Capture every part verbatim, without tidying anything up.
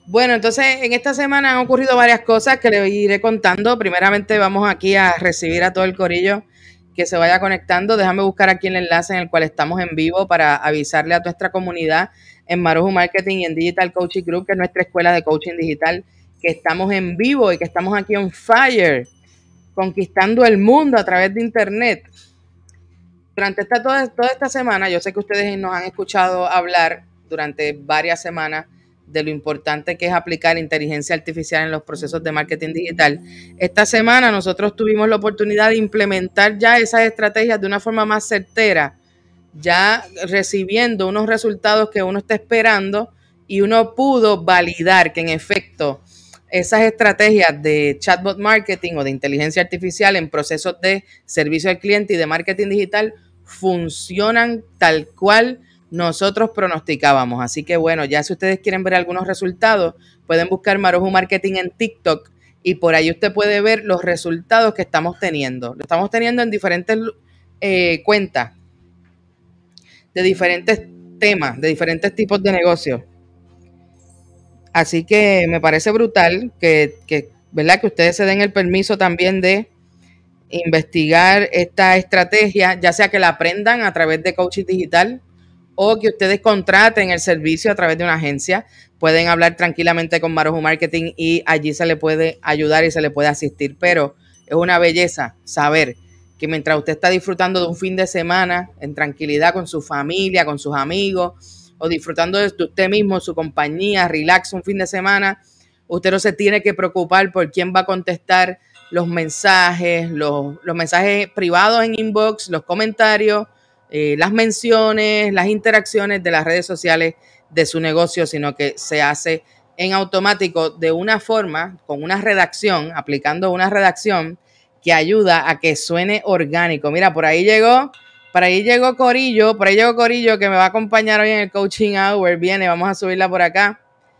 Bueno, entonces en esta semana han ocurrido varias cosas que les iré contando. Primeramente vamos aquí a recibir a todo el corillo que se vaya conectando. Déjame buscar aquí el enlace en el cual estamos en vivo para avisarle a nuestra comunidad en Marujo Marketing y en Digital Coaching Group, que es nuestra escuela de coaching digital, que estamos en vivo y que estamos aquí on fire, conquistando el mundo a través de internet. Durante esta, toda, toda esta semana, yo sé que ustedes nos han escuchado hablar durante varias semanas de lo importante que es aplicar inteligencia artificial en los procesos de marketing digital. Esta semana nosotros tuvimos la oportunidad de implementar ya esas estrategias de una forma más certera, ya recibiendo unos resultados que uno está esperando y uno pudo validar que en efecto esas estrategias de chatbot marketing o de inteligencia artificial en procesos de servicio al cliente y de marketing digital funcionan tal cual nosotros pronosticábamos. Así que bueno, ya si ustedes quieren ver algunos resultados, pueden buscar Marujo Marketing en TikTok y por ahí usted puede ver los resultados que estamos teniendo. Lo estamos teniendo en diferentes eh, cuentas de diferentes temas, de diferentes tipos de negocios. Así que me parece brutal que, que, ¿verdad? Que ustedes se den el permiso también de investigar esta estrategia, ya sea que la aprendan a través de coaching digital o que ustedes contraten el servicio a través de una agencia. Pueden hablar tranquilamente con Marujo Marketing y allí se le puede ayudar y se le puede asistir. Pero es una belleza saber que mientras usted está disfrutando de un fin de semana en tranquilidad con su familia, con sus amigos, o disfrutando de usted mismo, su compañía, relax un fin de semana, usted no se tiene que preocupar por quién va a contestar los mensajes, los, los mensajes privados en inbox, los comentarios, eh, las menciones, las interacciones de las redes sociales de su negocio, sino que se hace en automático de una forma, con una redacción, aplicando una redacción que ayuda a que suene orgánico. Mira, por ahí llegó, por ahí llegó Corillo, por ahí llegó Corillo que me va a acompañar hoy en el Coaching Hour. Viene, vamos a subirla por acá.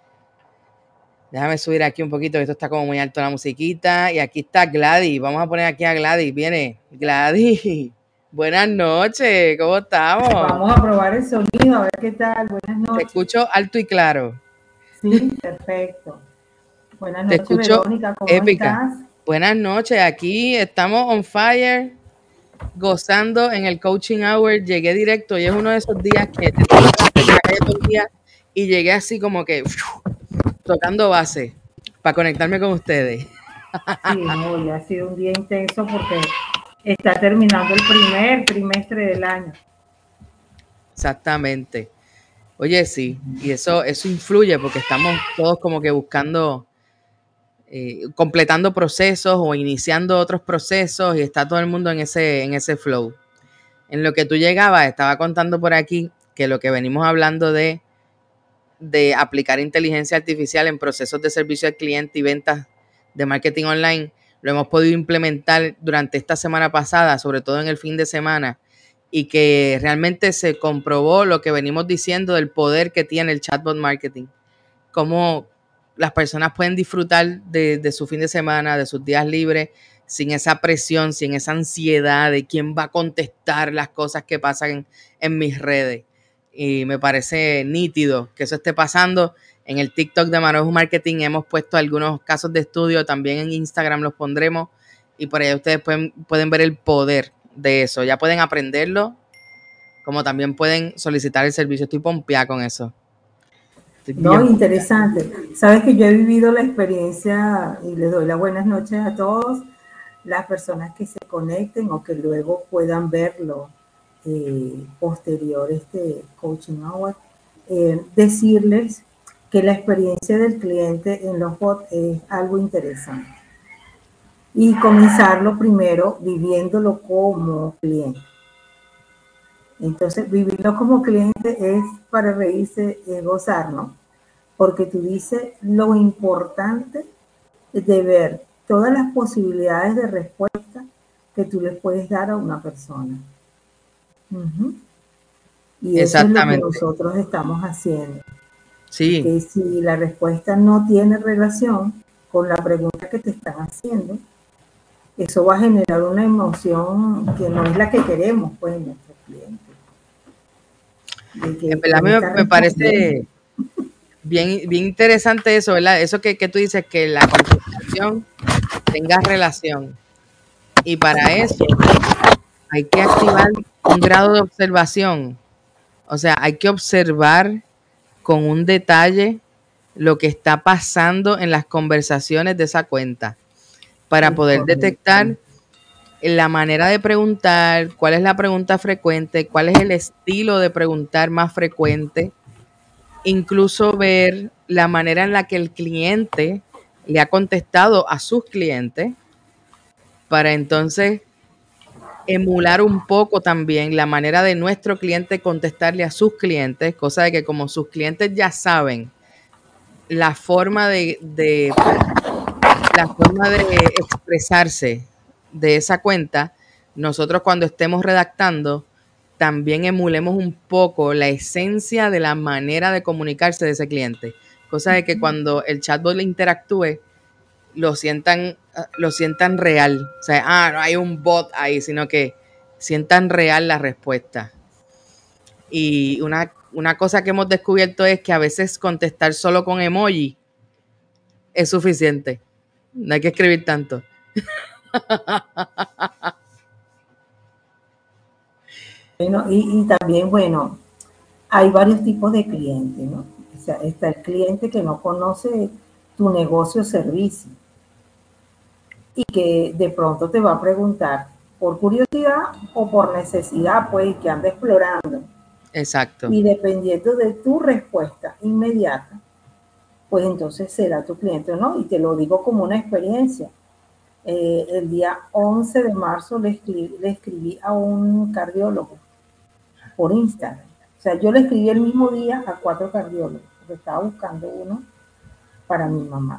Déjame subir aquí un poquito, que esto está como muy alto la musiquita. Y aquí está Gladys. Vamos a poner aquí a Gladys. Viene, Gladys. Buenas noches, ¿cómo estamos? Vamos a probar el sonido, a ver qué tal. Buenas noches. Te escucho alto y claro. Sí, perfecto. Buenas Te noches, escucho Verónica, ¿cómo épica. estás? Buenas noches, aquí estamos on fire, gozando en el Coaching Hour. Llegué directo y es uno de esos días que te tengo en la calle todo el día y llegué así como que tocando base para conectarme con ustedes. Sí, no, ya ha sido un día intenso porque está terminando el primer trimestre del año. Exactamente. Oye, sí, y eso, eso influye porque estamos todos como que buscando, eh, completando procesos o iniciando otros procesos y está todo el mundo en ese, en ese flow. En lo que tú llegabas, estaba contando por aquí que lo que venimos hablando de, de aplicar inteligencia artificial en procesos de servicio al cliente y ventas de marketing online, lo hemos podido implementar durante esta semana pasada, sobre todo en el fin de semana, y que realmente se comprobó lo que venimos diciendo del poder que tiene el chatbot marketing, cómo las personas pueden disfrutar de, de su fin de semana, de sus días libres, sin esa presión, sin esa ansiedad de quién va a contestar las cosas que pasan en, en mis redes. Y me parece nítido que eso esté pasando. En el TikTok de Marujo Marketing hemos puesto algunos casos de estudio, también en Instagram los pondremos y por ahí ustedes pueden, pueden ver el poder de eso. Ya pueden aprenderlo, como también pueden solicitar el servicio. Estoy pompeada con eso. Estoy No, bien interesante. Sabes que yo he vivido la experiencia y les doy las buenas noches a todos las personas que se conecten o que luego puedan verlo eh, posterior este coaching hour. Eh, decirles que la experiencia del cliente en los bots es algo interesante. Y comenzarlo primero viviéndolo como cliente. Entonces, vivirlo como cliente es para reírse, es gozar, ¿no? Porque tú dices lo importante de ver todas las posibilidades de respuesta que tú le puedes dar a una persona. Uh-huh. Y eso es lo que nosotros estamos haciendo. Sí. Que si la respuesta no tiene relación con la pregunta que te están haciendo, eso va a generar una emoción que no es la que queremos, pues, en nuestros clientes. En verdad me, me parece, bien, bien interesante eso, ¿verdad? Eso que, que tú dices, que la contestación tenga relación. Y para eso hay que activar un grado de observación. O sea, hay que observar con un detalle lo que está pasando en las conversaciones de esa cuenta para Es poder correcto. detectar la manera de preguntar, cuál es la pregunta frecuente, cuál es el estilo de preguntar más frecuente, incluso ver la manera en la que el cliente le ha contestado a sus clientes para entonces emular un poco también la manera de nuestro cliente contestarle a sus clientes, cosa de que como sus clientes ya saben la forma de, de la forma de expresarse de esa cuenta, nosotros cuando estemos redactando también emulemos un poco la esencia de la manera de comunicarse de ese cliente, cosa de que cuando el chatbot le interactúe lo sientan, lo sientan real. O sea, ah, no hay un bot ahí, sino que sientan real la respuesta. Y una, una cosa que hemos descubierto es que a veces contestar solo con emoji es suficiente. No hay que escribir tanto. Bueno, y, y también, bueno, hay varios tipos de clientes, ¿no? O sea, está el cliente que no conoce tu negocio o servicio y que de pronto te va a preguntar por curiosidad o por necesidad, pues, que anda explorando. Exacto. Y dependiendo de tu respuesta inmediata, pues entonces será tu cliente, ¿no? Y te lo digo como una experiencia. Eh, el día once de marzo le escribí, le escribí a un cardiólogo por Instagram. O sea, yo le escribí el mismo día a cuatro cardiólogos, porque estaba buscando uno para mi mamá.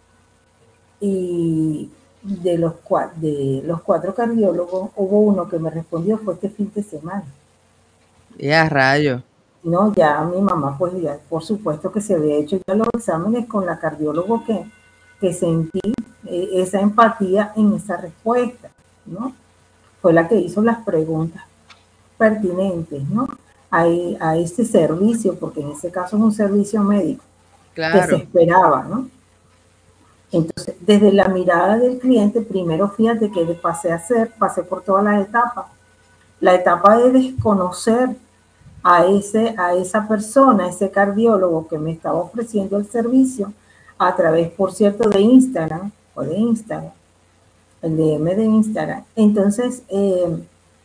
Y de los, de los cuatro cardiólogos, hubo uno que me respondió, fue este fin de semana. Ya, rayo. No, ya mi mamá, pues ya, por supuesto que se había hecho ya los exámenes con la cardiólogo que, que sentí eh, esa empatía en esa respuesta, ¿no? Fue la que hizo las preguntas pertinentes, ¿no? A, a este servicio, porque en ese caso es un servicio médico que se Claro. esperaba, ¿no? Entonces, desde la mirada del cliente, primero fíjate que pasé a hacer, pasé por todas las etapas. La etapa de desconocer a, ese, a esa persona, a ese cardiólogo que me estaba ofreciendo el servicio a través, por cierto, de Instagram o de Instagram, el D M de Instagram. Entonces, eh,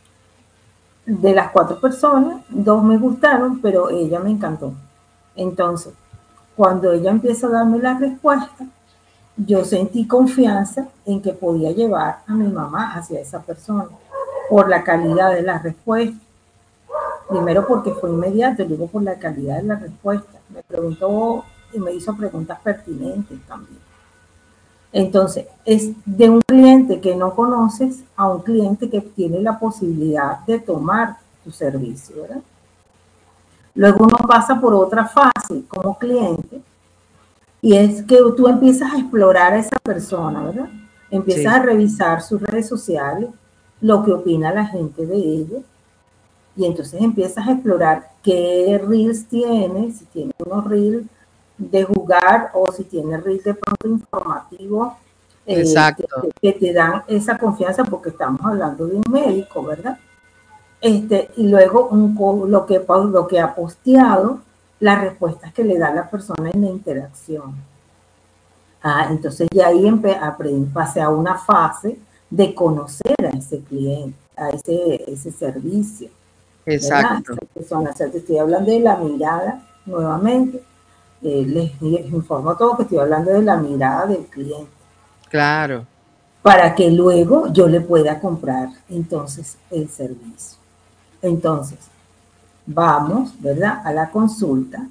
de las cuatro personas, dos me gustaron, pero ella me encantó. Entonces, cuando ella empieza a darme la respuesta, yo sentí confianza en que podía llevar a mi mamá hacia esa persona por la calidad de la respuesta. Primero porque fue inmediato, luego por la calidad de la respuesta. Me preguntó y me hizo preguntas pertinentes también. Entonces, es de un cliente que no conoces a un cliente que tiene la posibilidad de tomar tu servicio, ¿verdad? Luego uno pasa por otra fase como cliente y es que tú empiezas a explorar a esa persona, ¿verdad? Empiezas Sí. a revisar sus redes sociales, lo que opina la gente de ella, y entonces empiezas a explorar qué reels tiene, si tiene unos reels de jugar o si tiene reels de pronto informativos eh, que, Exacto. que, te dan esa confianza porque estamos hablando de un médico, ¿verdad? Este, y luego un, lo, que, lo que ha posteado, las respuestas que le da la persona en la interacción. Ah, entonces ya ahí pasé a una fase de conocer a ese cliente, a ese, ese servicio, ¿verdad? Exacto. Esa persona, o sea, te estoy hablando de la mirada nuevamente. Eh, les, les informo todo que estoy hablando de la mirada del cliente. Claro. Para que luego yo le pueda comprar entonces el servicio. Entonces, vamos, ¿verdad? A la consulta.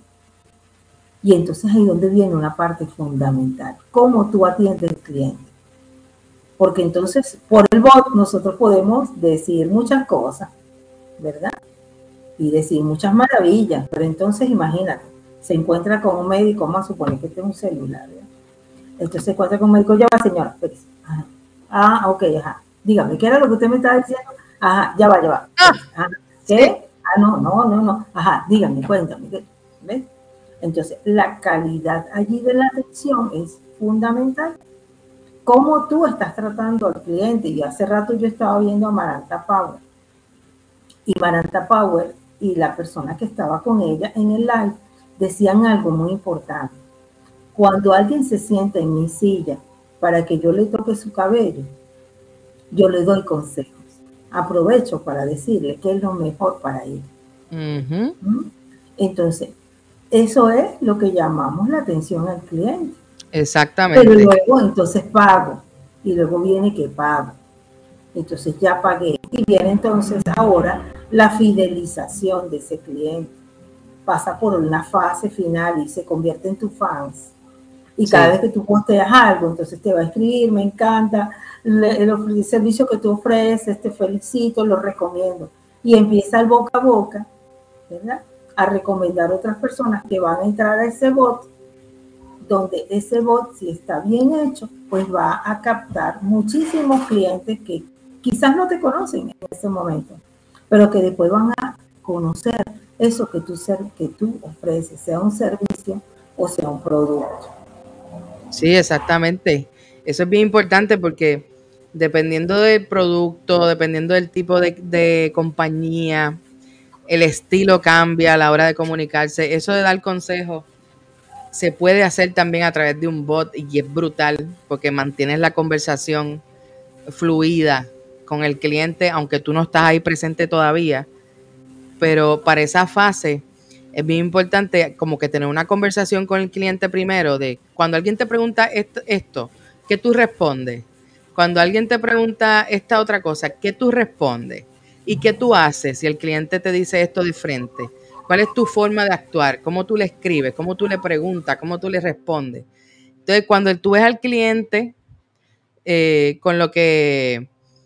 Y entonces ahí donde viene una parte fundamental. ¿Cómo tú atiendes al cliente? Porque entonces, por el bot, nosotros podemos decir muchas cosas, ¿verdad? Y decir muchas maravillas. Pero entonces, imagínate, se encuentra con un médico, vamos a suponer que este es un celular, ¿verdad? Entonces se encuentra con un médico, ya va, señora, espérese. Ajá. Ah, ok, ajá. Dígame, ¿qué era lo que usted me estaba diciendo? Ajá, ya va, ya va. Ah, Ajá. sí. ¿Qué? Ah, no, no, no, no. Ajá, dígame, cuéntame. ¿Ves? Entonces, la calidad allí de la atención es fundamental. Cómo tú estás tratando al cliente. Y hace rato yo estaba viendo a Marantha Power. Y Marantha Power y la persona que estaba con ella en el live decían algo muy importante. Cuando alguien se sienta en mi silla para que yo le toque su cabello, yo le doy consejos. Aprovecho para decirle qué es lo mejor para él. Uh-huh. ¿Mm? Entonces, eso es lo que llamamos la atención al cliente. Exactamente. Pero luego entonces pago. Y luego viene que pago. Entonces ya pagué. Y viene entonces ahora la fidelización de ese cliente. Pasa por una fase final y se convierte en tu fans. Y cada sí. vez que tú posteas algo, entonces te va a escribir, me encanta el, el servicio que tú ofreces, te felicito, lo recomiendo. Y empieza el boca a boca, ¿verdad? A recomendar a otras personas que van a entrar a ese bot, donde ese bot, si está bien hecho, pues va a captar muchísimos clientes que quizás no te conocen en ese momento, pero que después van a conocer eso que tú, que tú ofreces, sea un servicio o sea un producto. Sí, exactamente. Eso es bien importante porque dependiendo del producto, dependiendo del tipo de, de compañía, el estilo cambia a la hora de comunicarse. Eso de dar consejos se puede hacer también a través de un bot y es brutal porque mantienes la conversación fluida con el cliente, aunque tú no estás ahí presente todavía. Pero para esa fase es bien importante como que tener una conversación con el cliente primero de cuando alguien te pregunta esto, esto ¿qué tú respondes? Cuando alguien te pregunta esta otra cosa, ¿qué tú respondes? ¿Y qué tú haces si el cliente te dice esto de frente? ¿Cuál es tu forma de actuar? ¿Cómo tú le escribes? ¿Cómo tú le preguntas? ¿Cómo tú le respondes? Entonces, cuando tú ves al cliente eh, con lo que...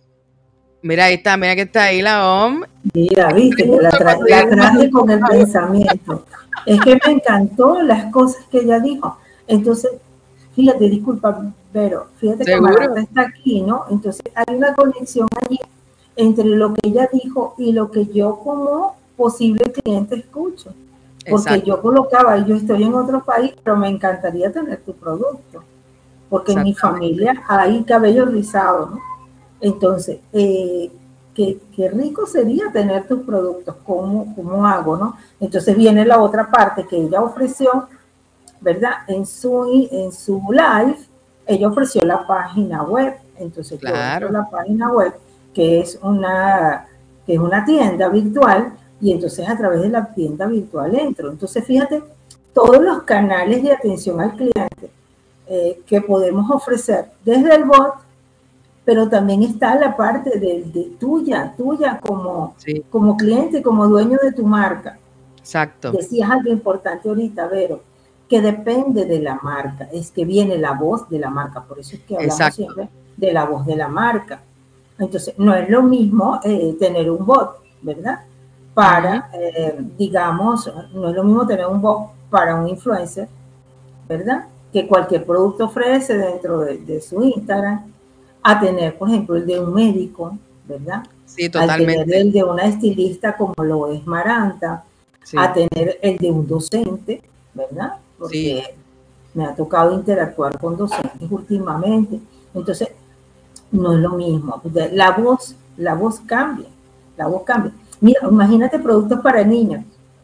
Mira, ahí está, mira que está ahí la O M. Mira, viste, la, tra la traje con el pensamiento. Es que me encantó las cosas que ella dijo. Entonces, fíjate, disculpa, pero fíjate que Marantha está aquí, ¿no? Entonces hay una conexión allí entre lo que ella dijo y lo que yo como posible cliente escucho. Porque Exacto. yo colocaba, yo estoy en otro país, pero me encantaría tener tu producto. Porque en mi familia hay cabello rizado, ¿no? Entonces, eh, qué, qué rico sería tener tus productos, ¿cómo, cómo hago, no? Entonces viene la otra parte que ella ofreció, ¿verdad? En su, en su live, ella ofreció la página web. Entonces claro. yo entro a la página web, que es una, que es una tienda virtual, y entonces a través de la tienda virtual entro. Entonces fíjate, todos los canales de atención al cliente eh, que podemos ofrecer desde el bot, pero también está la parte de, de tuya, tuya como, sí. como cliente, como dueño de tu marca. Exacto. Decías algo importante ahorita, Vero, que depende de la marca, es que viene la voz de la marca, por eso es que hablamos Exacto. siempre de la voz de la marca. Entonces, no es lo mismo eh, tener un bot, ¿verdad? Para, uh-huh. eh, digamos, no es lo mismo tener un bot para un influencer, ¿verdad? Que cualquier producto ofrece dentro de, de su Instagram, a tener, por ejemplo, el de un médico, ¿verdad? Sí, totalmente. A tener el de una estilista como lo es Marantha, sí. A tener el de un docente, ¿verdad? Porque sí. me ha tocado interactuar con docentes últimamente. Entonces, no es lo mismo. La voz, la voz cambia, la voz cambia. Mira, imagínate productos para niños.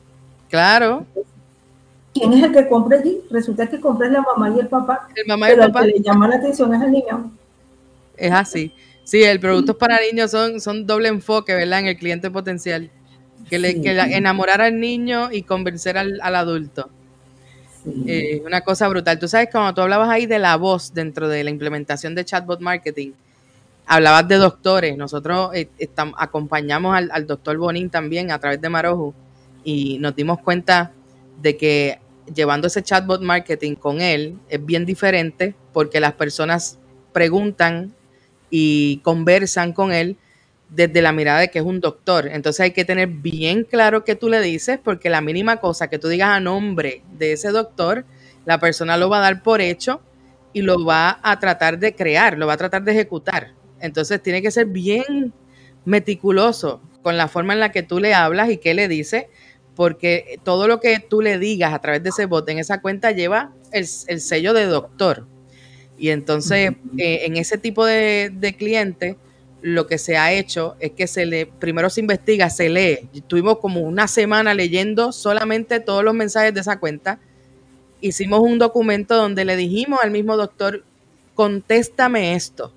Claro. ¿Quién es el que compra allí? Resulta que compra la mamá y el papá, el mamá y pero el papá. el que le llama la atención es el niño. Es así. Sí, el producto para niños son, son doble enfoque, ¿verdad? En el cliente potencial. Que, le, sí. que la, enamorar al niño y convencer al, al adulto. Sí. Eh, una cosa brutal. Tú sabes, cuando tú hablabas ahí de la voz dentro de la implementación de chatbot marketing, hablabas de doctores. Nosotros eh, estamos, acompañamos al, al doctor Bonín también a través de Maroju y nos dimos cuenta de que llevando ese chatbot marketing con él es bien diferente porque las personas preguntan y conversan con él desde la mirada de que es un doctor. Entonces hay que tener bien claro qué tú le dices, porque la mínima cosa que tú digas a nombre de ese doctor, la persona lo va a dar por hecho y lo va a tratar de crear, lo va a tratar de ejecutar. Entonces tiene que ser bien meticuloso con la forma en la que tú le hablas y qué le dices, porque todo lo que tú le digas a través de ese bot en esa cuenta lleva el, el sello de doctor. Y entonces, eh, en ese tipo de, de cliente, lo que se ha hecho es que se le, primero se investiga, se lee. Estuvimos como una semana leyendo solamente todos los mensajes de esa cuenta. Hicimos un documento donde le dijimos al mismo doctor, contéstame esto.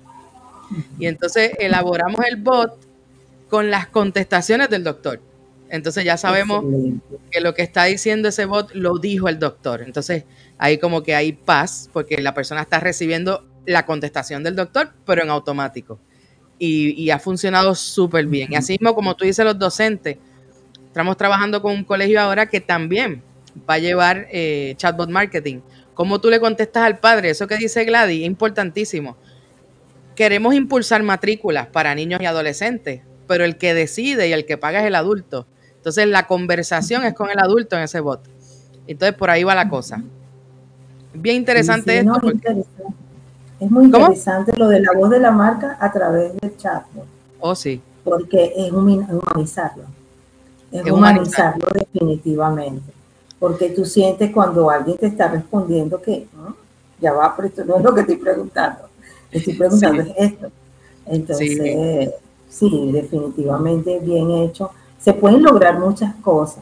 Y entonces elaboramos el bot con las contestaciones del doctor. Entonces ya sabemos Excelente. que lo que está diciendo ese bot lo dijo el doctor. Entonces ahí como que hay paz porque la persona está recibiendo la contestación del doctor, pero en automático. Y, y ha funcionado súper bien. Y así mismo, como tú dices, los docentes, estamos trabajando con un colegio ahora que también va a llevar eh, chatbot marketing. ¿Cómo tú le contestas al padre? Eso que dice Gladys es importantísimo. Queremos impulsar matrículas para niños y adolescentes, pero el que decide y el que paga es el adulto. Entonces la conversación es con el adulto en ese bot. Entonces por ahí va la cosa. Bien interesante sí, sí, esto. No, porque... interesante. Es muy interesante ¿Cómo? Lo de la voz de la marca a través del chatbot. Oh, sí. Porque es humanizarlo. Es, es humanizarlo humanizar. definitivamente. Porque tú sientes cuando alguien te está respondiendo que ¿no? ya va, pero esto no es lo que estoy preguntando. Estoy preguntando sí. es esto. Entonces, sí. sí, definitivamente bien hecho. Se pueden lograr muchas cosas.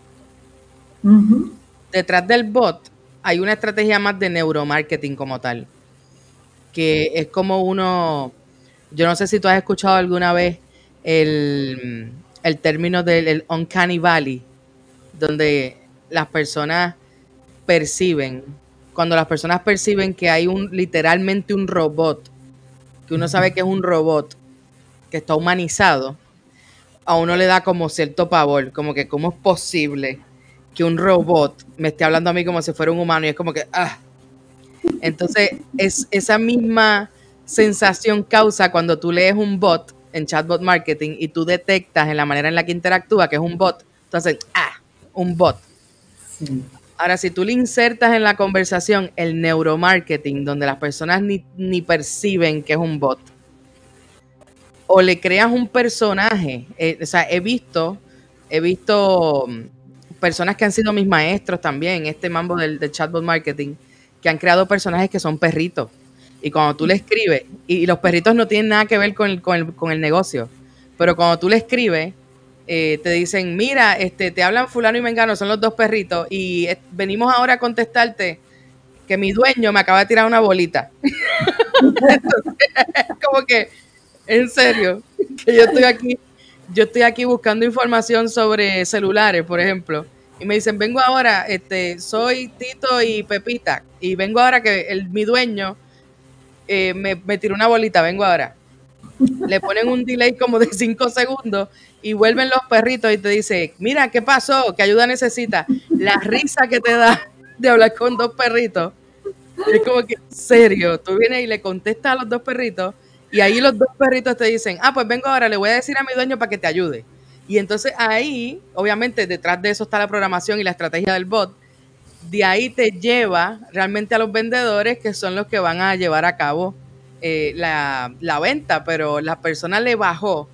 Uh-huh. Detrás del bot hay una estrategia más de neuromarketing como tal, que es como uno, yo no sé si tú has escuchado alguna vez el, el término del uncanny valley, donde las personas perciben, cuando las personas perciben que hay un literalmente un robot, que uno sabe que es un robot, que está humanizado, a uno le da como cierto pavor, como que cómo es posible que un robot me esté hablando a mí como si fuera un humano y es como que, ah. Entonces, es esa misma sensación causa cuando tú lees un bot en chatbot marketing y tú detectas en la manera en la que interactúa que es un bot, entonces, ah, un bot. Sí. Ahora, si tú le insertas en la conversación el neuromarketing, donde las personas ni, ni perciben que es un bot, o le creas un personaje, eh, o sea, he visto, he visto personas que han sido mis maestros también, este mambo del, del chatbot marketing, que han creado personajes que son perritos. Y cuando tú le escribes, y, y los perritos no tienen nada que ver con el, con el, con el negocio, pero cuando tú le escribes, eh, te dicen, mira, este, te hablan fulano y mengano, son los dos perritos, y eh, venimos ahora a contestarte que mi dueño me acaba de tirar una bolita. Entonces, como que, en serio, que yo estoy aquí, yo estoy aquí buscando información sobre celulares, por ejemplo, y me dicen, vengo ahora, este, soy Tito y Pepita, y vengo ahora que el, mi dueño eh, me, me tiró una bolita, vengo ahora. Le ponen un delay como de cinco segundos y vuelven los perritos y te dice, mira, ¿qué pasó? ¿Qué ayuda necesita? La risa que te da de hablar con dos perritos. Es como que, serio, tú vienes y le contestas a los dos perritos y ahí los dos perritos te dicen, ah, pues vengo ahora, le voy a decir a mi dueño para que te ayude. Y entonces ahí, obviamente, detrás de eso está la programación y la estrategia del bot. De ahí te lleva realmente a los vendedores que son los que van a llevar a cabo eh, la, la venta, pero la persona le bajó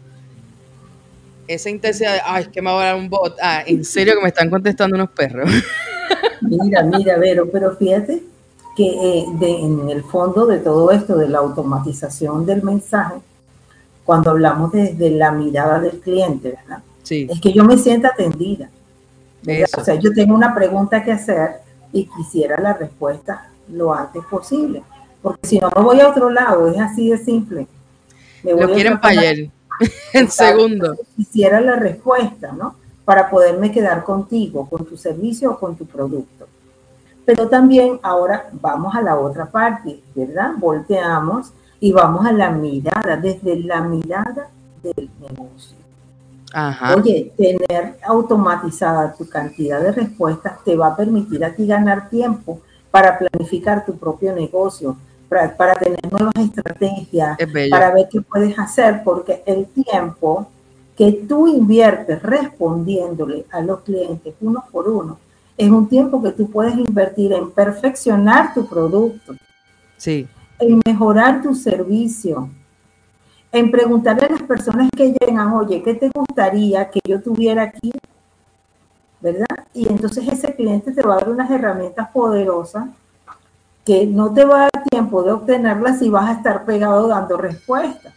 esa intensidad de, ay, es que me va a dar un bot. Ah, en serio que me están contestando unos perros. Mira, mira, Vero, pero fíjate que eh, de, en el fondo de todo esto, de la automatización del mensaje, cuando hablamos desde la mirada del cliente, ¿verdad? Sí. Es que yo me sienta atendida. O sea, yo tengo una pregunta que hacer y quisiera la respuesta lo antes posible. Porque si no, me voy a otro lado, es así de simple. Me voy lo quieren para ayer, en segundo. Quisiera la respuesta, ¿no? Para poderme quedar contigo, con tu servicio o con tu producto. Pero también ahora vamos a la otra parte, ¿verdad? Volteamos y vamos a la mirada, desde la mirada del negocio. Ajá. Oye, tener automatizada tu cantidad de respuestas te va a permitir a ti ganar tiempo para planificar tu propio negocio, para, para tener nuevas estrategias, para ver qué puedes hacer, porque el tiempo que tú inviertes respondiéndole a los clientes uno por uno, es un tiempo que tú puedes invertir en perfeccionar tu producto, sí, en mejorar tu servicio, en preguntarle a las personas que llegan, oye, ¿qué te gustaría que yo tuviera aquí ¿verdad? Y entonces ese cliente te va a dar unas herramientas poderosas que no te va a dar tiempo de obtenerlas si vas a estar pegado dando respuesta.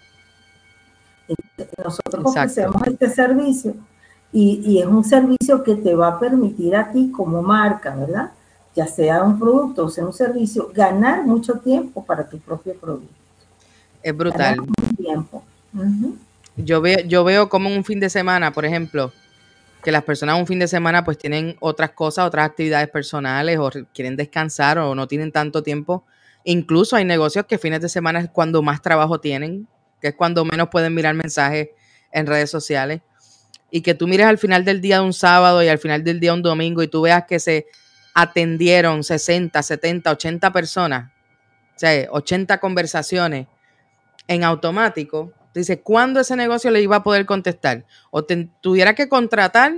Nosotros Exacto. ofrecemos este servicio y, y es un servicio que te va a permitir a ti como marca, ¿verdad? Ya sea un producto o sea un servicio, ganar mucho tiempo para tu propio producto. Es brutal. Ganar mucho tiempo. Uh-huh. Yo veo, yo veo como un fin de semana, por ejemplo, que las personas un fin de semana pues tienen otras cosas, otras actividades personales o quieren descansar o no tienen tanto tiempo. Incluso hay negocios que fines de semana es cuando más trabajo tienen, que es cuando menos pueden mirar mensajes en redes sociales. Y que tú mires al final del día de un sábado y al final del día de un domingo y tú veas que se atendieron sesenta, setenta, ochenta personas, o sea, ochenta conversaciones en automático. Dice, ¿cuándo ese negocio le iba a poder contestar? O te, tuviera que contratar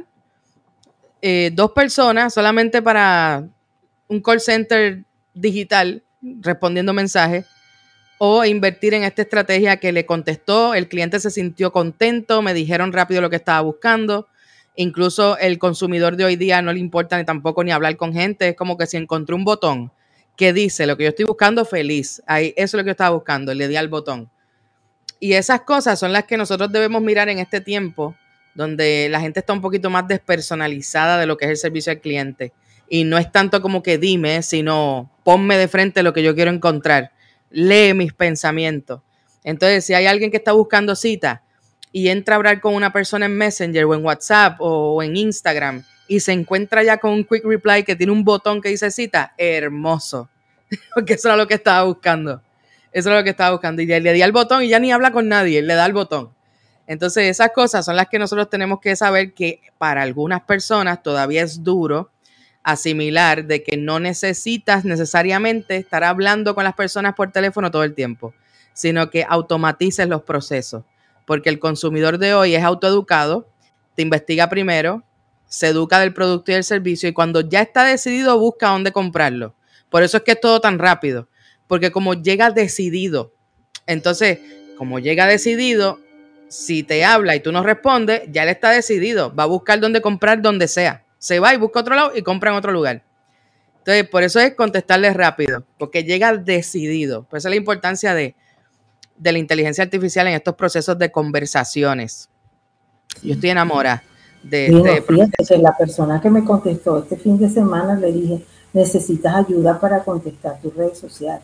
eh, dos personas solamente para un call center digital respondiendo mensajes, o invertir en esta estrategia que le contestó, el cliente se sintió contento, me dijeron rápido lo que estaba buscando. Incluso el consumidor de hoy día no le importa ni tampoco ni hablar con gente, es como que si encontré un botón que dice lo que yo estoy buscando, feliz. Ahí, eso es lo que yo estaba buscando, le di al botón. Y esas cosas son las que nosotros debemos mirar en este tiempo, donde la gente está un poquito más despersonalizada de lo que es el servicio al cliente. Y no es tanto como que dime, sino ponme de frente lo que yo quiero encontrar. Lee mis pensamientos. Entonces, si hay alguien que está buscando cita y entra a hablar con una persona en Messenger o en WhatsApp o en Instagram y se encuentra ya con un quick reply que tiene un botón que dice cita, hermoso. Porque eso era lo que estaba buscando. Eso es lo que estaba buscando. Y le, le di al botón y ya ni habla con nadie, le da el botón. Entonces, esas cosas son las que nosotros tenemos que saber que para algunas personas todavía es duro asimilar de que no necesitas necesariamente estar hablando con las personas por teléfono todo el tiempo, sino que automatices los procesos. Porque el consumidor de hoy es autoeducado, te investiga primero, se educa del producto y del servicio y cuando ya está decidido busca dónde comprarlo. Por eso es que es todo tan rápido. Porque como llega decidido, entonces, como llega decidido, si te habla y tú no respondes, ya él está decidido. Va a buscar dónde comprar donde sea. Se va y busca otro lado y compra en otro lugar. Entonces, por eso es contestarle rápido, porque llega decidido. Por eso es la importancia de, de la inteligencia artificial en estos procesos de conversaciones. Yo estoy enamorada de Bueno, este fíjate proceso. que la persona que me contestó este fin de semana le dije, necesitas ayuda para contestar tus redes sociales.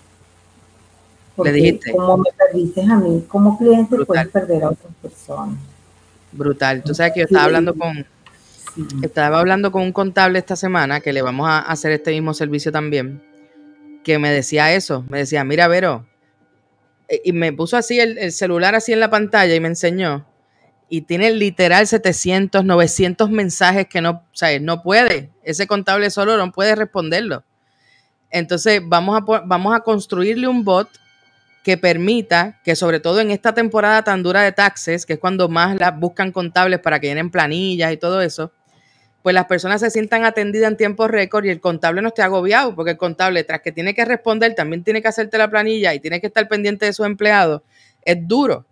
Le Porque dijiste. como me perdiste a mí como cliente, Brutal. puedes perder a otras personas. Brutal. Tú sabes que yo estaba hablando con, sí. estaba hablando con un contable esta semana que le vamos a hacer este mismo servicio también, que me decía eso. Me decía, mira, Vero, y me puso así el, el celular así en la pantalla y me enseñó. Y tiene literal setecientos, novecientos mensajes que no, o sea, no puede. Ese contable solo no puede responderlo. Entonces vamos a, vamos a construirle un bot que permita que, sobre todo en esta temporada tan dura de taxes, que es cuando más las buscan contables para que llenen planillas y todo eso, pues las personas se sientan atendidas en tiempo récord y el contable no esté agobiado, porque el contable, tras que tiene que responder, también tiene que hacerte la planilla y tiene que estar pendiente de sus empleados. Es duro.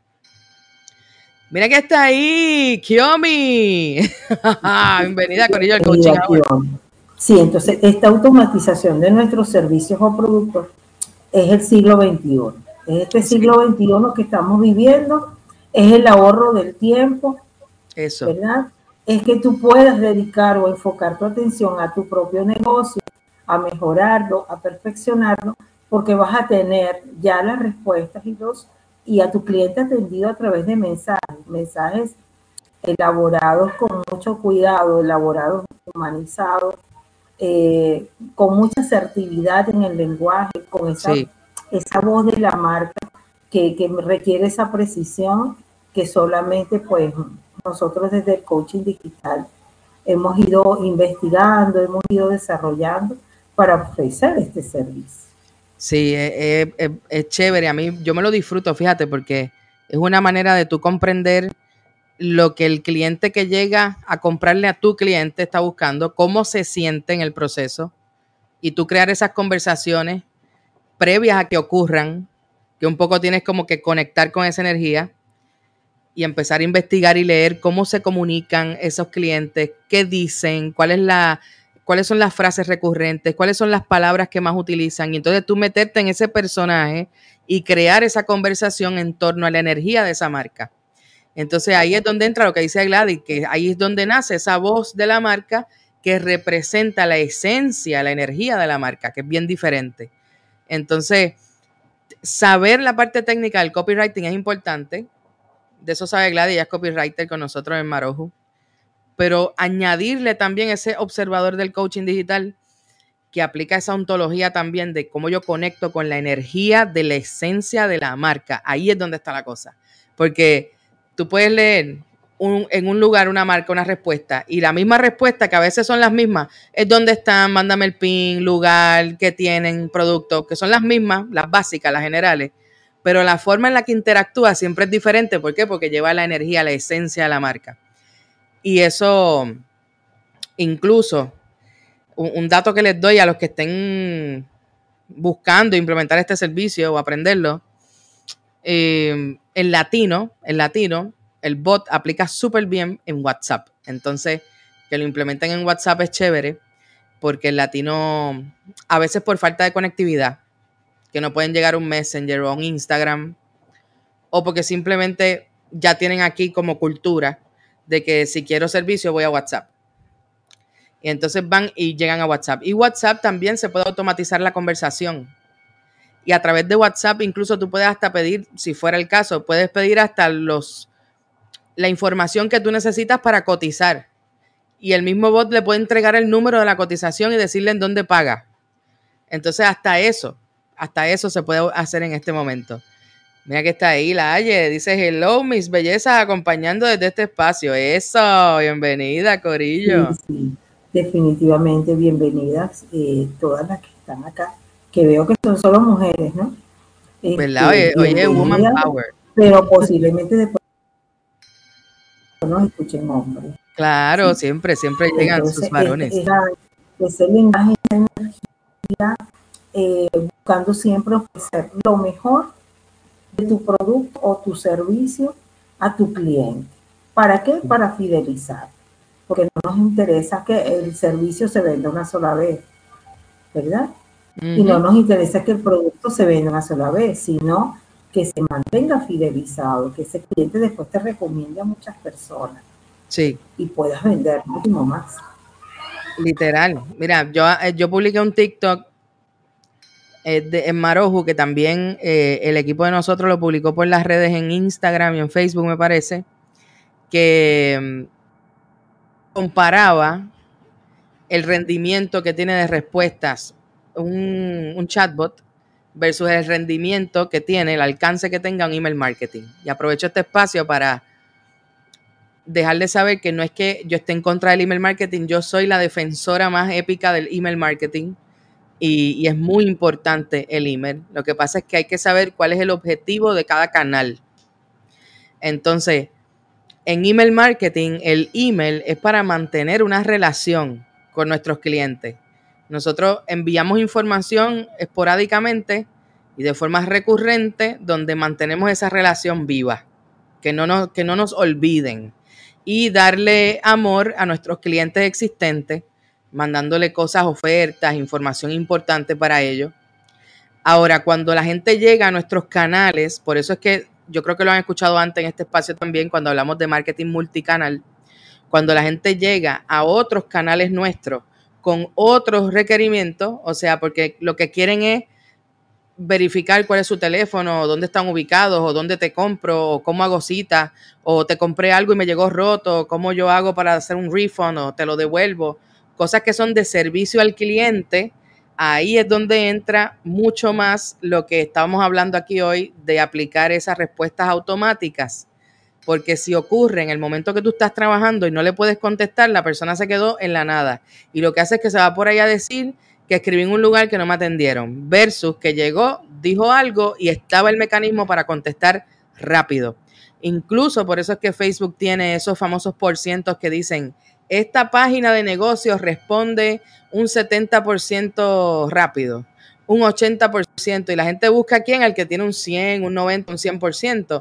Mira que está ahí, Kiomi. Bienvenida, Corillo, al Coaching Hour. Sí, entonces esta automatización de nuestros servicios o productos es el siglo veintiuno. Es este siglo sí. veintiuno que estamos viviendo, es el ahorro del tiempo, Eso. ¿verdad? Es que tú puedas dedicar o enfocar tu atención a tu propio negocio, a mejorarlo, a perfeccionarlo, porque vas a tener ya las respuestas y, los, y a tu cliente atendido a través de mensajes, mensajes elaborados con mucho cuidado, elaborados humanizados, eh, con mucha asertividad en el lenguaje, con esa, sí. esa voz de la marca que, que requiere esa precisión que solamente pues nosotros desde el coaching digital hemos ido investigando, hemos ido desarrollando para ofrecer este servicio. Sí, es, es, es chévere, a mí yo me lo disfruto, fíjate, porque es una manera de tú comprender lo que el cliente que llega a comprarle a tu cliente está buscando, cómo se siente en el proceso y tú crear esas conversaciones previas a que ocurran, que un poco tienes como que conectar con esa energía y empezar a investigar y leer cómo se comunican esos clientes, qué dicen, cuál es la, cuáles son las frases recurrentes, cuáles son las palabras que más utilizan. Y entonces tú meterte en ese personaje y crear esa conversación en torno a la energía de esa marca. Entonces ahí es donde entra lo que dice Gladys, que ahí es donde nace esa voz de la marca que representa la esencia, la energía de la marca, que es bien diferente. Entonces, saber la parte técnica del copywriting es importante. De eso sabe Gladys, ella es copywriter con nosotros en Maroju. Pero añadirle también ese observador del coaching digital que aplica esa ontología también de cómo yo conecto con la energía de la esencia de la marca. Ahí es donde está la cosa. Porque tú puedes leer un, en un lugar una marca, una respuesta, y la misma respuesta, que a veces son las mismas, es dónde están, mándame el pin, lugar, qué tienen, productos, que son las mismas, las básicas, las generales, pero la forma en la que interactúa siempre es diferente. ¿Por qué? Porque lleva la energía, la esencia de la marca. Y eso, incluso, un, un dato que les doy a los que estén buscando implementar este servicio o aprenderlo, eh, en latino, en latino, el bot aplica súper bien en WhatsApp. Entonces, que lo implementen en WhatsApp es chévere, porque el latino, a veces por falta de conectividad, que no pueden llegar a un Messenger o a un Instagram, o porque simplemente ya tienen aquí como cultura de que si quiero servicio voy a WhatsApp. Y entonces van y llegan a WhatsApp. Y WhatsApp también se puede automatizar la conversación. Y a través de WhatsApp incluso tú puedes hasta pedir, si fuera el caso, puedes pedir hasta los, la información que tú necesitas para cotizar. Y el mismo bot le puede entregar el número de la cotización y decirle en dónde paga. Entonces hasta eso, hasta eso se puede hacer en este momento. Mira que está ahí la Aye, dice hello, mis bellezas, acompañando desde este espacio. Eso, bienvenida, Corillo. Sí, sí, definitivamente bienvenidas eh, todas las que están acá, que veo que son solo mujeres, ¿no? ¿Verdad? Este, Oye, oye, woman bienvenidas, power. pero posiblemente después nos escuchen hombres, Claro, ¿sí? siempre, siempre llegan sus Entonces, varones. esa, ese lenguaje, esa energía, eh, buscando siempre ofrecer lo mejor de tu producto o tu servicio a tu cliente. ¿Para qué? Para fidelizar. Porque no nos interesa que el servicio se venda una sola vez, ¿verdad? Uh-huh. Y no nos interesa que el producto se venda una sola vez, sino que se mantenga fidelizado, que ese cliente después te recomiende a muchas personas. Sí. Y puedas vender muchísimo más. Literal. Mira, yo, yo publiqué un TikTok eh, de, en Maroju, que también eh, el equipo de nosotros lo publicó por las redes en Instagram y en Facebook, me parece, que um, comparaba el rendimiento que tiene de respuestas un, un chatbot versus el rendimiento que tiene, el alcance que tenga un email marketing. Y aprovecho este espacio para dejarles saber que no es que yo esté en contra del email marketing, yo soy la defensora más épica del email marketing y, y es muy importante el email. Lo que pasa es que hay que saber cuál es el objetivo de cada canal. Entonces, en email marketing, el email es para mantener una relación con nuestros clientes. Nosotros enviamos información esporádicamente y de forma recurrente donde mantenemos esa relación viva, que no nos, que no nos olviden, y darle amor a nuestros clientes existentes, mandándole cosas, ofertas, información importante para ellos. Ahora, cuando la gente llega a nuestros canales, por eso es que yo creo que lo han escuchado antes en este espacio también, cuando hablamos de marketing multicanal, cuando la gente llega a otros canales nuestros con otros requerimientos, o sea, porque lo que quieren es verificar cuál es su teléfono, o dónde están ubicados, o dónde te compro, o cómo hago cita, o te compré algo y me llegó roto, o cómo yo hago para hacer un refund, o te lo devuelvo, cosas que son de servicio al cliente. Ahí es donde entra mucho más lo que estamos hablando aquí hoy de aplicar esas respuestas automáticas. Porque si ocurre en el momento que tú estás trabajando y no le puedes contestar, la persona se quedó en la nada. Y lo que hace es que se va por ahí a decir que escribí en un lugar que no me atendieron. Versus que llegó, dijo algo y estaba el mecanismo para contestar rápido. Incluso por eso es que Facebook tiene esos famosos porcientos que dicen, esta página de negocios responde un setenta por ciento rápido, un ochenta por ciento. Y la gente busca a quién, al que tiene un cien, un noventa, un cien por ciento.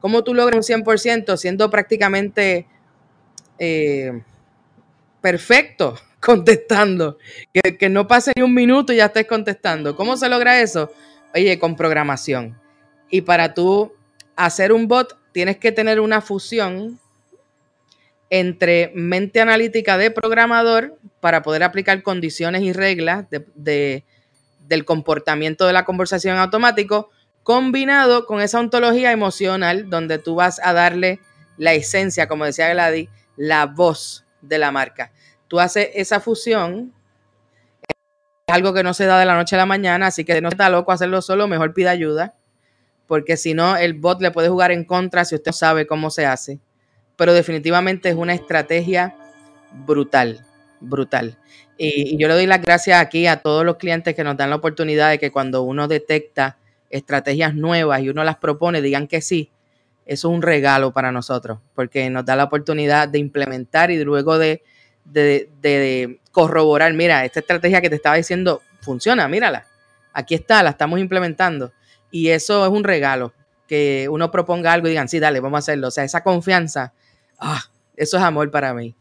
¿Cómo tú logras un cien por ciento siendo prácticamente eh, perfecto contestando? Que, que no pase ni un minuto y ya estés contestando. ¿Cómo se logra eso? Oye, con programación. Y para tú hacer un bot, tienes que tener una fusión entre mente analítica de programador para poder aplicar condiciones y reglas de, de, del comportamiento de la conversación automático, combinado con esa ontología emocional donde tú vas a darle la esencia, como decía Gladys, la voz de la marca. Tú haces esa fusión, es algo que no se da de la noche a la mañana, así que no está loco hacerlo solo, mejor pida ayuda, porque si no, el bot le puede jugar en contra si usted no sabe cómo se hace. Pero definitivamente es una estrategia brutal, brutal. Y, y yo le doy las gracias aquí a todos los clientes que nos dan la oportunidad de que cuando uno detecta estrategias nuevas y uno las propone, digan que sí. Eso es un regalo para nosotros, porque nos da la oportunidad de implementar y luego de, de, de, de corroborar, mira, esta estrategia que te estaba diciendo funciona, mírala, aquí está, la estamos implementando. Y eso es un regalo, que uno proponga algo y digan, sí, dale, vamos a hacerlo. O sea, esa confianza, ah, eso es amor para mí.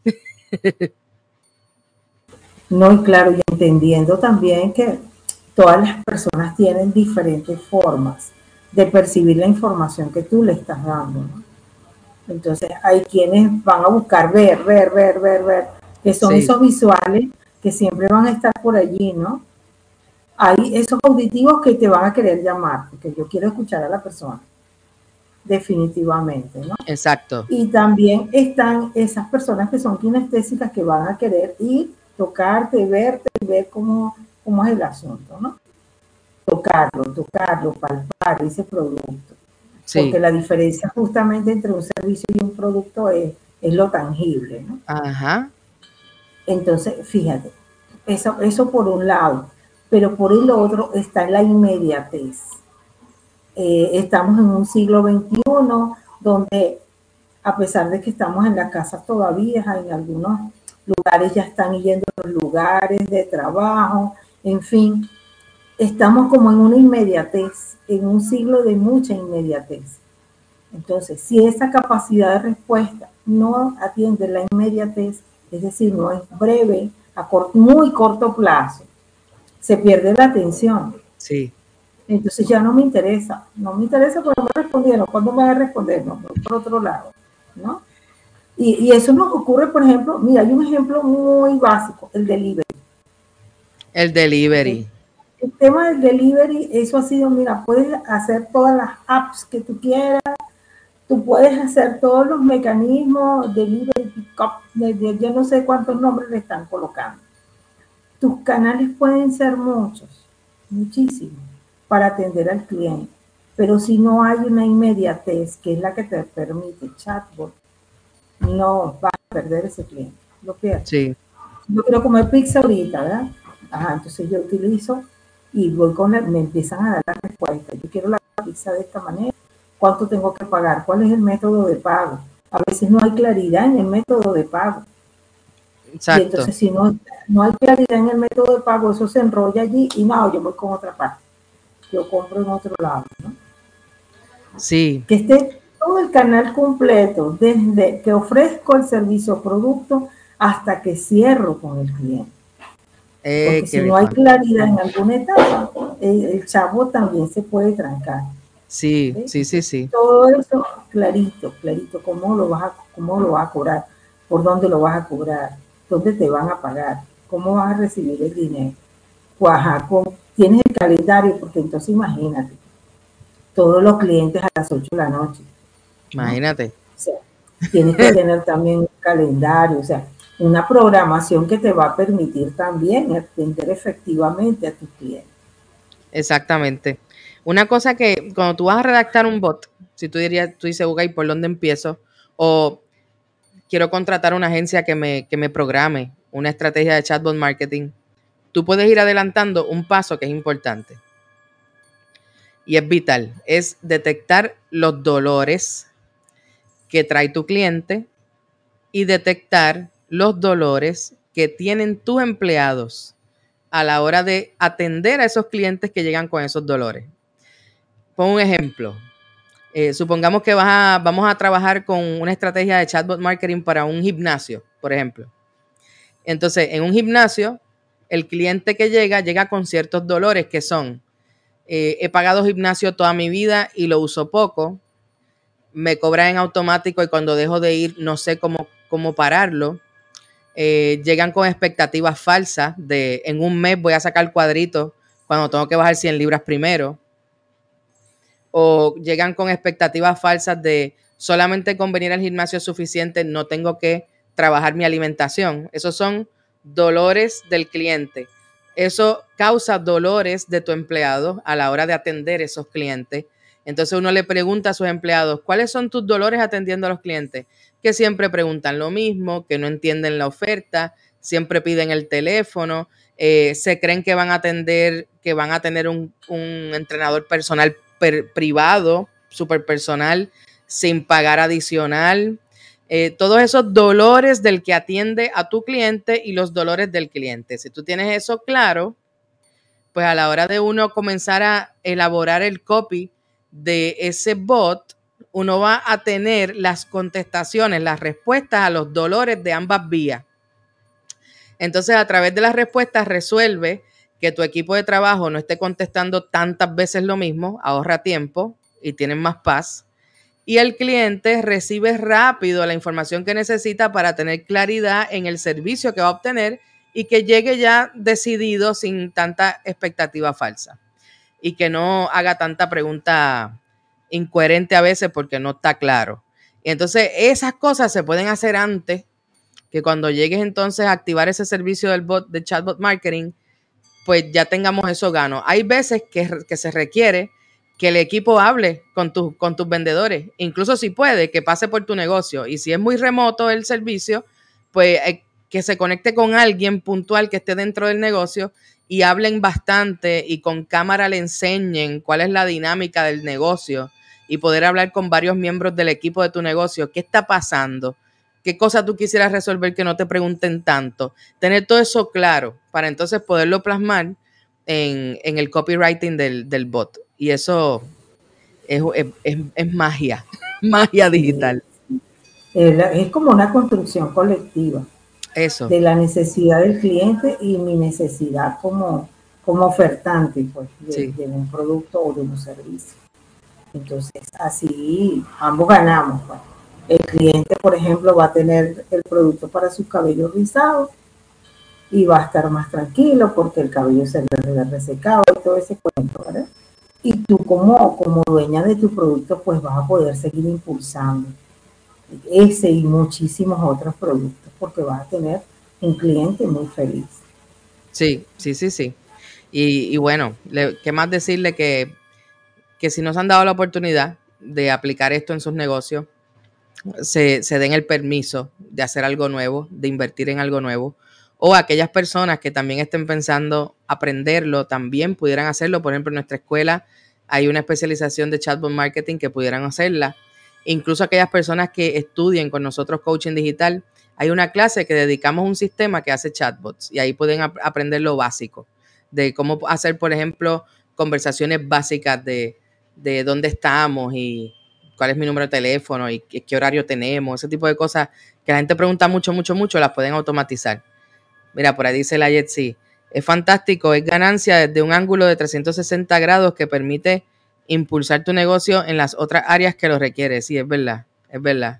No, y claro, y entendiendo también que todas las personas tienen diferentes formas de percibir la información que tú le estás dando, ¿no? Entonces hay quienes van a buscar ver, ver, ver, ver, ver, que son sí. esos visuales que siempre van a estar por allí, ¿no? Hay esos auditivos que te van a querer llamar, porque yo quiero escuchar a la persona, definitivamente, ¿no? Exacto. Y también están esas personas que son kinestésicas que van a querer ir, tocarte, verte y ver cómo, cómo es el asunto, ¿no? Tocarlo, tocarlo, palpar ese producto. Sí. Porque la diferencia justamente entre un servicio y un producto es, es lo tangible, ¿no? Ajá. Entonces, fíjate, eso, eso por un lado, pero por el otro está la inmediatez. Eh, estamos en un siglo veintiuno donde, a pesar de que estamos en las casas todavía, en algunos lugares ya están yendo a los lugares de trabajo, en fin, estamos como en una inmediatez, en un siglo de mucha inmediatez. Entonces, si esa capacidad de respuesta no atiende la inmediatez, es decir, no es breve, a corto, muy corto plazo, se pierde la atención. Sí. Entonces ya no me interesa, no me interesa porque no me respondieron, ¿cuándo me va a responder? No, por otro lado, ¿no? Y, y eso nos ocurre, por ejemplo, mira, hay un ejemplo muy básico, el delivery. El delivery. El, el tema del delivery, eso ha sido, mira, puedes hacer todas las apps que tú quieras, tú puedes hacer todos los mecanismos, delivery, pick-up, de, de, yo no sé cuántos nombres le están colocando. Tus canales pueden ser muchos, muchísimos, para atender al cliente. Pero si no hay una inmediatez, que es la que te permite chatbot, no vas a perder ese cliente. Lo pierdes. Sí. Yo quiero comer pizza ahorita, ¿verdad? Ajá, entonces yo utilizo y voy con la, me empiezan a dar la respuesta. Yo quiero la pizza de esta manera. ¿Cuánto tengo que pagar? ¿Cuál es el método de pago? A veces no hay claridad en el método de pago. Exacto. Y entonces si no, no hay claridad en el método de pago, eso se enrolla allí y no, yo voy con otra parte. Yo compro en otro lado, ¿no? Sí. Que esté todo el canal completo, desde que ofrezco el servicio o producto hasta que cierro con el cliente. Eh, Porque si no hay claridad en alguna etapa, el, el chavo también se puede trancar. Sí, ¿sí? sí, sí, sí. Todo eso clarito, clarito, cómo lo vas a, cómo lo vas a cobrar, por dónde lo vas a cobrar, dónde te van a pagar, cómo vas a recibir el dinero. Ajá, con, tienes el calendario, porque entonces imagínate, todos los clientes a las ocho de la noche. Imagínate. ¿No? O sea, tienes que tener también un calendario, o sea, una programación que te va a permitir también atender efectivamente a tus clientes. Exactamente. Una cosa que cuando tú vas a redactar un bot, si tú dirías, tú dices, ok, ¿por dónde empiezo? O quiero contratar una agencia que me, que me programe una estrategia de chatbot marketing, tú puedes ir adelantando un paso que es importante. Y es vital, es detectar los dolores que trae tu cliente y detectar los dolores que tienen tus empleados a la hora de atender a esos clientes que llegan con esos dolores. Pon un ejemplo. Eh, supongamos que vas a, vamos a trabajar con una estrategia de chatbot marketing para un gimnasio, por ejemplo. Entonces, en un gimnasio, el cliente que llega, llega con ciertos dolores que son, eh, he pagado gimnasio toda mi vida y lo uso poco, me cobran en automático y cuando dejo de ir no sé cómo, cómo pararlo. Eh, llegan con expectativas falsas de en un mes voy a sacar cuadritos cuando tengo que bajar cien libras primero. O llegan con expectativas falsas de solamente con venir al gimnasio es suficiente, no tengo que trabajar mi alimentación. Esos son dolores del cliente. Eso causa dolores de tu empleado a la hora de atender esos clientes. Entonces uno le pregunta a sus empleados, ¿cuáles son tus dolores atendiendo a los clientes? Que siempre preguntan lo mismo, que no entienden la oferta, siempre piden el teléfono, eh, se creen que van a atender, que van a tener un, un entrenador personal per, privado, súper personal, sin pagar adicional. Eh, todos esos dolores del que atiende a tu cliente y los dolores del cliente. Si tú tienes eso claro, pues a la hora de uno comenzar a elaborar el copy de ese bot, uno va a tener las contestaciones, las respuestas a los dolores de ambas vías. Entonces, a través de las respuestas resuelve que tu equipo de trabajo no esté contestando tantas veces lo mismo, ahorra tiempo y tienen más paz. Y el cliente recibe rápido la información que necesita para tener claridad en el servicio que va a obtener y que llegue ya decidido sin tanta expectativa falsa y que no haga tanta pregunta incoherente a veces porque no está claro. Y entonces esas cosas se pueden hacer antes, que cuando llegues entonces a activar ese servicio del bot de chatbot marketing, pues ya tengamos eso gano. Hay veces que, que se requiere que el equipo hable con, tu, con tus vendedores, incluso si puede, que pase por tu negocio. Y si es muy remoto el servicio, pues eh, que se conecte con alguien puntual que esté dentro del negocio y hablen bastante y con cámara le enseñen cuál es la dinámica del negocio y poder hablar con varios miembros del equipo de tu negocio. ¿Qué está pasando? ¿Qué cosa tú quisieras resolver que no te pregunten tanto? Tener todo eso claro para entonces poderlo plasmar en, en el copywriting del, del bot. Y eso es, es, es, es magia, magia digital. Es, es como una construcción colectiva. Eso. De la necesidad del cliente y mi necesidad como, como ofertante pues, de, sí. de un producto o de un servicio. Entonces, así ambos ganamos. Pues. El cliente, por ejemplo, va a tener el producto para sus cabellos rizados y va a estar más tranquilo porque el cabello se le resecado y todo ese cuento, ¿verdad? Y tú como, como dueña de tu producto, pues vas a poder seguir impulsando ese y muchísimos otros productos porque vas a tener un cliente muy feliz. Sí, sí, sí, sí. Y, y bueno, le, ¿qué más decirle que, que si nos han dado la oportunidad de aplicar esto en sus negocios, se, se den el permiso de hacer algo nuevo, de invertir en algo nuevo, o aquellas personas que también estén pensando aprenderlo, también pudieran hacerlo. Por ejemplo, en nuestra escuela hay una especialización de chatbot marketing que pudieran hacerla. Incluso aquellas personas que estudien con nosotros coaching digital, hay una clase que dedicamos a un sistema que hace chatbots y ahí pueden ap- aprender lo básico de cómo hacer, por ejemplo, conversaciones básicas de, de dónde estamos y cuál es mi número de teléfono y qué, qué horario tenemos, ese tipo de cosas que la gente pregunta mucho, mucho, mucho, las pueden automatizar. Mira, por ahí dice la Jetsi, es fantástico, es ganancia desde un ángulo de trescientos sesenta grados que permite impulsar tu negocio en las otras áreas que lo requiere. Sí, es verdad, es verdad.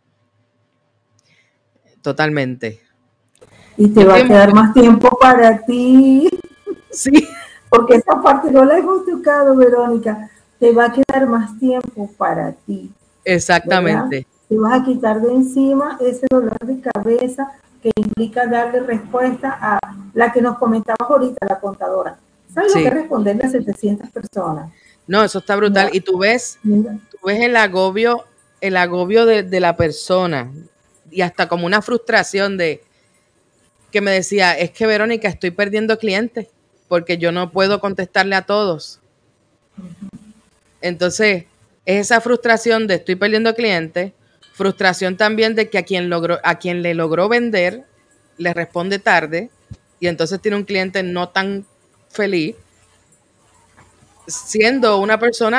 Totalmente. Y te Yo va a quedar más tiempo para ti. Sí. Porque esa parte no la hemos tocado, Verónica. Te va a quedar más tiempo para ti. Exactamente. ¿Verdad? Te vas a quitar de encima ese dolor de cabeza que implica darle respuesta a la que nos comentabas ahorita, la contadora. ¿Sabes sí. lo que responderle a setecientas personas? No, eso está brutal. Mira, y tú ves, mira. tú ves el agobio, el agobio de, de la persona y hasta como una frustración de que me decía, es que Verónica, estoy perdiendo clientes porque yo no puedo contestarle a todos. Entonces, es esa frustración de estoy perdiendo clientes, frustración también de que a quien logró, a quien le logró vender, le responde tarde y entonces tiene un cliente no tan feliz, siendo una persona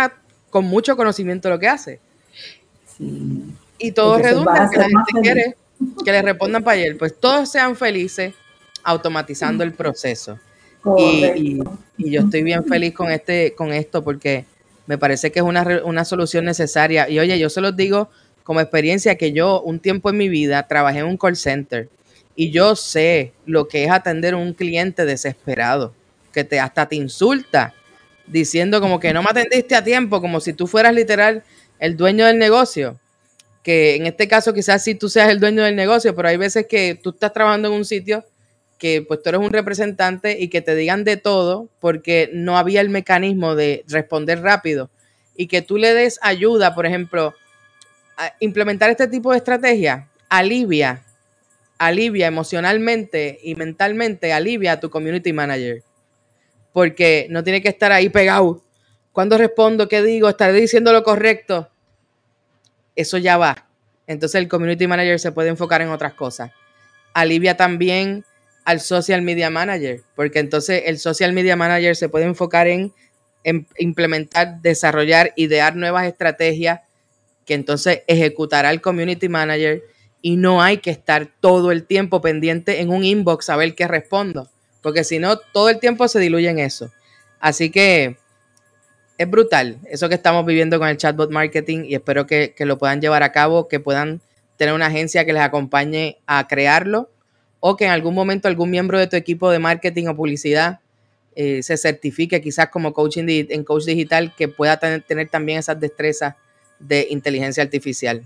con mucho conocimiento de lo que hace. Sí. Y todo redunda en que la gente quiere que le respondan para ayer. Pues todos sean felices automatizando el proceso. Y, y, y yo estoy bien feliz con, este, con esto porque me parece que es una, una solución necesaria. Y oye, yo se los digo como experiencia que yo un tiempo en mi vida trabajé en un call center y yo sé lo que es atender a un cliente desesperado, que te hasta te insulta diciendo como que no me atendiste a tiempo, como si tú fueras literal el dueño del negocio. Que en este caso quizás sí tú seas el dueño del negocio, pero hay veces que tú estás trabajando en un sitio que pues tú eres un representante y que te digan de todo porque no había el mecanismo de responder rápido y que tú le des ayuda, por ejemplo, a implementar este tipo de estrategia, alivia, alivia emocionalmente y mentalmente, alivia a tu community manager, porque no tiene que estar ahí pegado. ¿Cuándo respondo? ¿Qué digo? ¿Estaré diciendo lo correcto? Eso ya va. Entonces el community manager se puede enfocar en otras cosas. Alivia también al social media manager, porque entonces el social media manager se puede enfocar en, en implementar, desarrollar, idear nuevas estrategias que entonces ejecutará el community manager y no hay que estar todo el tiempo pendiente en un inbox a ver qué respondo, porque si no, todo el tiempo se diluye en eso. Así que es brutal eso que estamos viviendo con el chatbot marketing y espero que, que lo puedan llevar a cabo, que puedan tener una agencia que les acompañe a crearlo o que en algún momento algún miembro de tu equipo de marketing o publicidad eh, se certifique quizás como coaching en coach digital, que pueda tener, tener también esas destrezas de inteligencia artificial.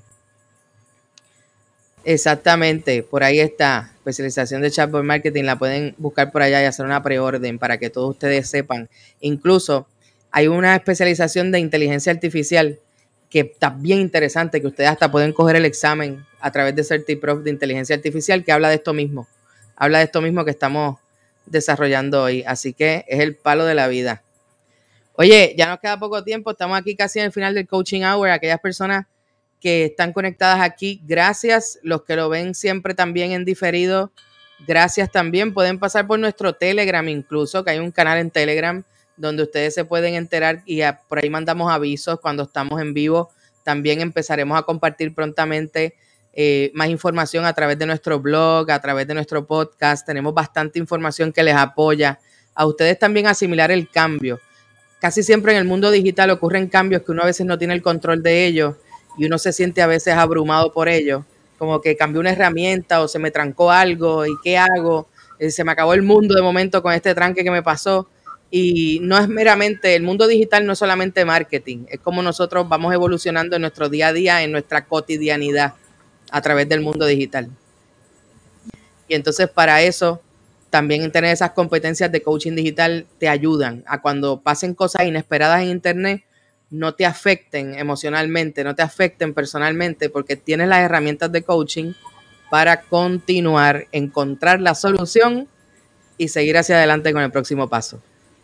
Exactamente, por ahí está, especialización de chatbot marketing, la pueden buscar por allá y hacer una preorden para que todos ustedes sepan. Incluso hay una especialización de inteligencia artificial que está bien interesante, que ustedes hasta pueden coger el examen a través de CertiProf de inteligencia artificial, que habla de esto mismo, habla de esto mismo que estamos desarrollando hoy, así que es el palo de la vida. Oye, ya nos queda poco tiempo, estamos aquí casi en el final del coaching hour, aquellas personas que están conectadas aquí, gracias, los que lo ven siempre también en diferido, gracias también, pueden pasar por nuestro Telegram incluso, que hay un canal en Telegram donde ustedes se pueden enterar y a, por ahí mandamos avisos cuando estamos en vivo, también empezaremos a compartir prontamente eh, más información a través de nuestro blog, a través de nuestro podcast, tenemos bastante información que les apoya a ustedes también a asimilar el cambio. Casi siempre en el mundo digital ocurren cambios que uno a veces no tiene el control de ellos y uno se siente a veces abrumado por ellos, como que cambió una herramienta o se me trancó algo y qué hago, eh, se me acabó el mundo de momento con este tranque que me pasó y no es meramente, el mundo digital no es solamente marketing, es como nosotros vamos evolucionando en nuestro día a día, en nuestra cotidianidad a través del mundo digital. Y entonces para eso también tener esas competencias de coaching digital te ayudan a cuando pasen cosas inesperadas en internet, no te afecten emocionalmente, no te afecten personalmente, porque tienes las herramientas de coaching para continuar, encontrar la solución y seguir hacia adelante con el próximo paso.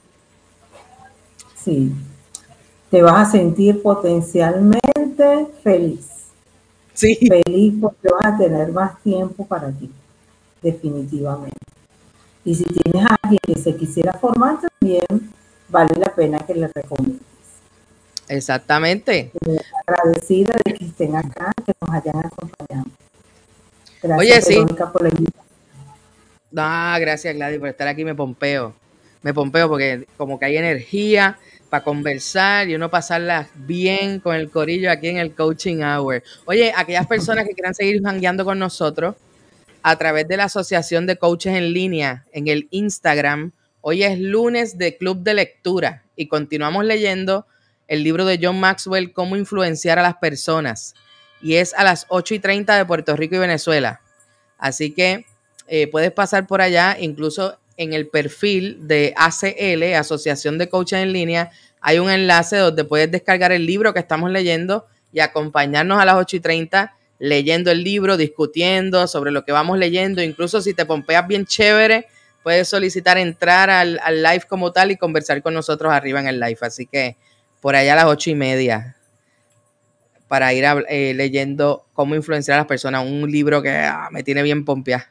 Sí, te vas a sentir potencialmente feliz. Sí. Feliz porque vas a tener más tiempo para ti, definitivamente. Y si tienes a alguien que se quisiera formar, también vale la pena que le recomiendes. Exactamente. Estoy agradecida de que estén acá, que nos hayan acompañado. Gracias, Oye, sí. Verónica, por la invitación. Ah, gracias, Gladys, por estar aquí. Me pompeo. Me pompeo porque como que hay energía para conversar y uno pasarla bien con el corillo aquí en el Coaching Hour. Oye, aquellas personas que quieran seguir jangueando con nosotros a través de la Asociación de Coaches en Línea en el Instagram, hoy es lunes de Club de Lectura y continuamos leyendo el libro de John Maxwell, Cómo influenciar a las personas. Y es a las ocho y treinta de Puerto Rico y Venezuela. Así que eh, puedes pasar por allá, incluso en el perfil de A C L, Asociación de Coaches en Línea, hay un enlace donde puedes descargar el libro que estamos leyendo y acompañarnos a las ocho y treinta leyendo el libro, discutiendo sobre lo que vamos leyendo. Incluso si te pompeas bien chévere, puedes solicitar entrar al, al live como tal y conversar con nosotros arriba en el live. Así que por allá a las ocho y media para ir a, eh, leyendo Cómo influenciar a las personas, un libro que ah, me tiene bien pompeada.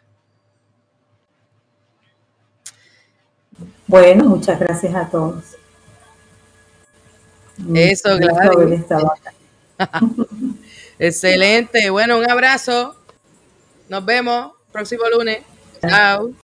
Bueno, muchas gracias a todos. Eso, Gusto haber Gladys. estado acá. Excelente. Bueno, un abrazo. Nos vemos próximo lunes. Chao.